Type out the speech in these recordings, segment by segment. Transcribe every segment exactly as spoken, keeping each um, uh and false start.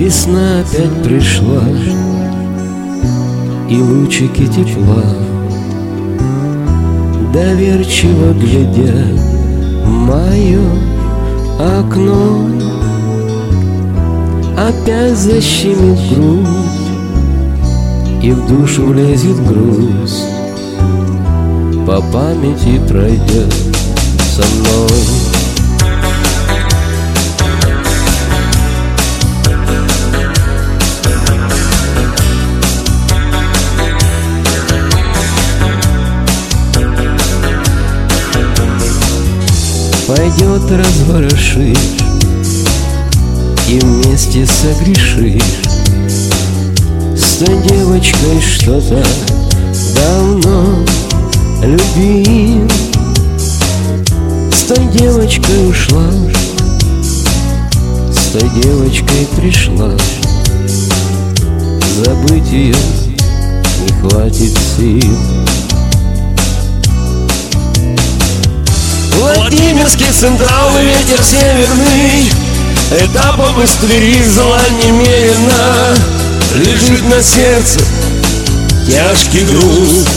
Весна опять пришла, и лучики тепла доверчиво глядят в мое окно. Опять защемит грудь, и в душу влезет грусть, по памяти пройдет со мной. Пойдет разворошишь и вместе согрешишь с той девочкой, что-то давно любил. С той девочкой ушла, с той девочкой пришла. Забыть ее не хватит сил. Владимирский Централ, ветер северный, этапом из Твери зла немерено. Лежит на сердце тяжкий груз.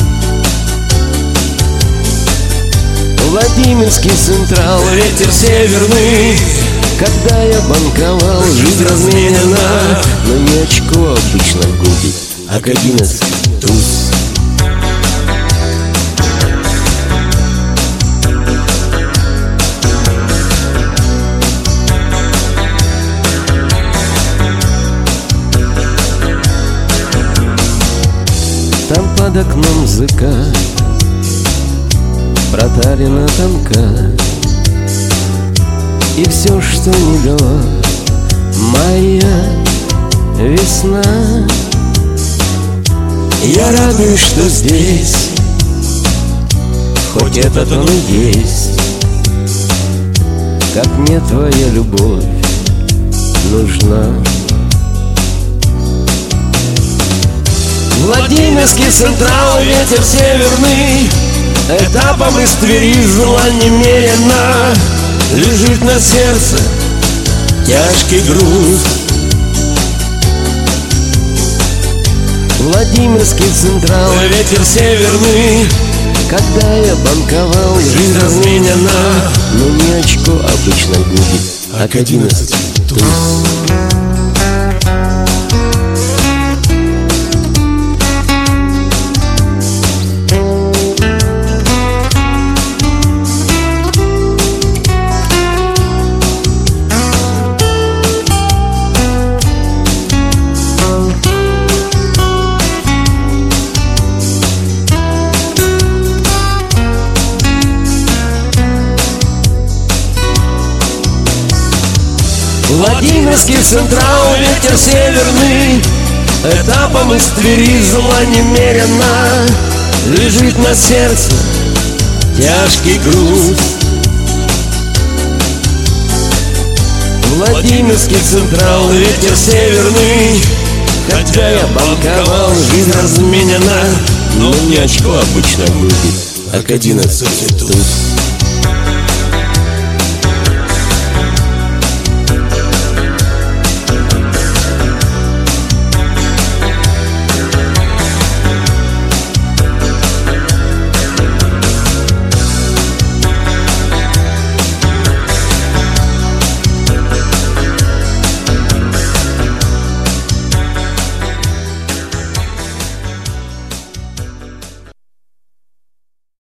Владимирский Централ, ветер северный, когда я банковал, жизнь разменена. Но не очко обычно губит, а к одиннадцать туз. Там под окном закат, проталина тонка, и все, что не дала моя весна. Я радуюсь, что здесь, хоть этот он и есть. Как мне твоя любовь нужна. Владимирский Централ, ветер северный, этапом из Твери зла немерено. Лежит на сердце тяжкий груз. Владимирский Централ, ветер северный, когда я банковал, жизнь разменена. Но не очко обычно губит, а к одиннадцать туз. Владимирский Централ, ветер северный, этапом из Твери зла немерено. Лежит на сердце тяжкий груз. Владимирский Централ, ветер северный, хотя я банковал, жизнь разменена. Но не очко обычно губит, а к одиннадцати туз.